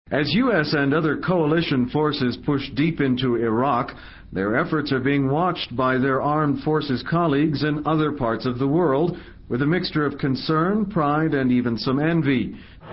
As U.S. and other coalition forces push deep into Iraq, their efforts are being watched by their armed forces colleagues in other parts of the world with a mixture of concern, pride, and even some envy.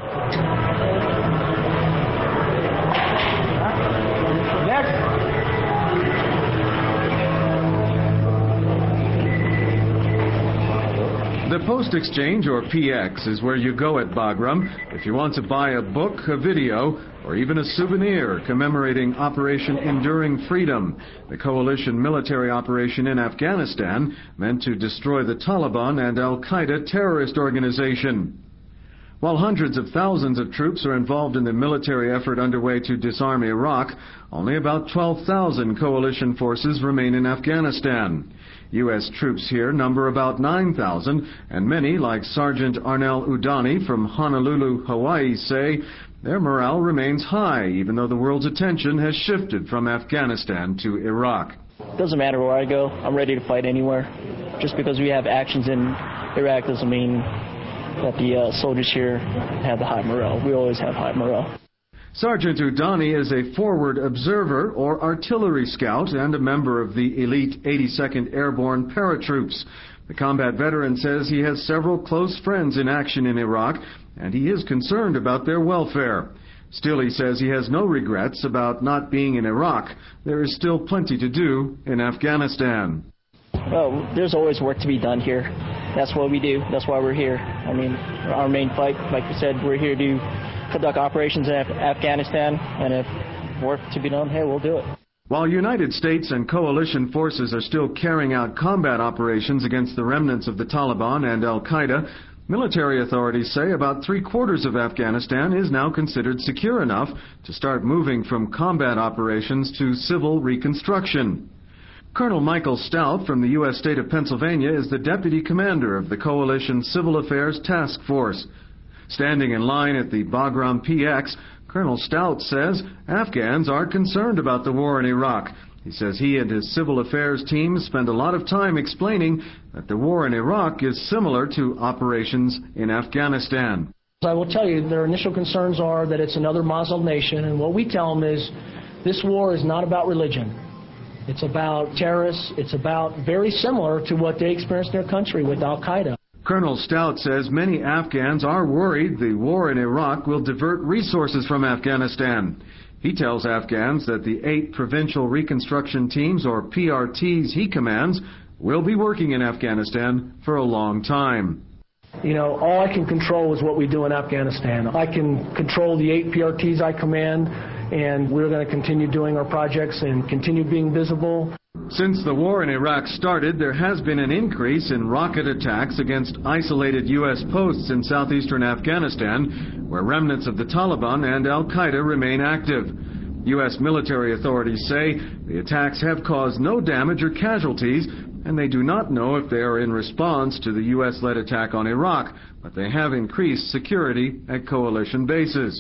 The Post Exchange, or PX, is where you go at Bagram if you want to buy a book, a video, or even a souvenir commemorating Operation Enduring Freedom, the coalition military operation in Afghanistan meant to destroy the Taliban and al-Qaeda terrorist organization. While hundreds of thousands of troops are involved in the military effort underway to disarm Iraq, only about 12,000 coalition forces remain in Afghanistan. U.S. troops here number about 9,000, and many, like Sergeant Arnel Udani from Honolulu, Hawaii, say their morale remains high, even though the world's attention has shifted from Afghanistan to Iraq. Doesn't matter where I go, I'm ready to fight anywhere. Just because we have actions in Iraq doesn't mean that the soldiers here have the high morale. We always have high morale. Sergeant Udani is a forward observer or artillery scout and a member of the elite 82nd Airborne Paratroops. The combat veteran says he has several close friends in action in Iraq, and he is concerned about their welfare. Still, he says he has no regrets about not being in Iraq. There is still plenty to do in Afghanistan. Well, there's always work to be done here. That's what we do. That's why we're here. I mean, our main fight, like we said, we're here to conduct operations in Afghanistan, and if work to be done, hey, we'll do it. While United States and coalition forces are still carrying out combat operations against the remnants of the Taliban and al-Qaeda, military authorities say about three-quarters of Afghanistan is now considered secure enough to start moving from combat operations to civil reconstruction. Colonel Michael Stout from the U.S. state of Pennsylvania is the deputy commander of the Coalition Civil Affairs Task Force. Standing in line at the Bagram PX, Colonel Stout says Afghans are concerned about the war in Iraq. He says he and his civil affairs team spend a lot of time explaining that the war in Iraq is similar to operations in Afghanistan. I will tell you, their initial concerns are that it's another Muslim nation, and what we tell them is this war is not about religion. It's about terrorists. It's about very similar to what they experienced in their country with al-Qaeda. Colonel Stout says many Afghans are worried the war in Iraq will divert resources from Afghanistan. He tells Afghans that the 8 provincial reconstruction teams, or PRTs, he commands will be working in Afghanistan for a long time. You know, all I can control is what we do in Afghanistan. I can control the 8 PRTs I command, and we're going to continue doing our projects and continue being visible. Since the war in Iraq started, there has been an increase in rocket attacks against isolated U.S. posts in southeastern Afghanistan, where remnants of the Taliban and al-Qaeda remain active. U.S. military authorities say the attacks have caused no damage or casualties, and they do not know if they are in response to the U.S.-led attack on Iraq, but they have increased security at coalition bases.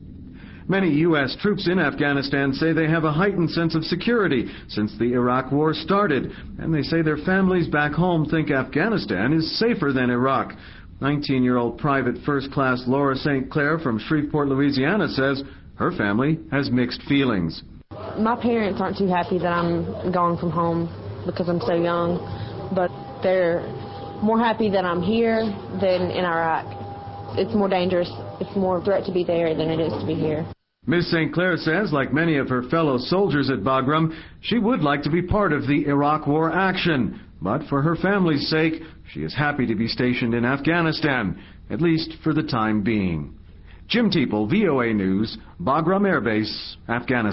Many U.S. troops in Afghanistan say they have a heightened sense of security since the Iraq war started, and they say their families back home think Afghanistan is safer than Iraq. 19-year-old Private First Class Laura St. Clair from Shreveport, Louisiana says her family has mixed feelings. My parents aren't too happy that I'm gone from home because I'm so young, but they're more happy that I'm here than in Iraq. It's more dangerous. It's more threat to be there than it is to be here. Ms. St. Clair says, like many of her fellow soldiers at Bagram, she would like to be part of the Iraq war action. But for her family's sake, she is happy to be stationed in Afghanistan, at least for the time being. Jim Teeple, VOA News, Bagram Air Base, Afghanistan.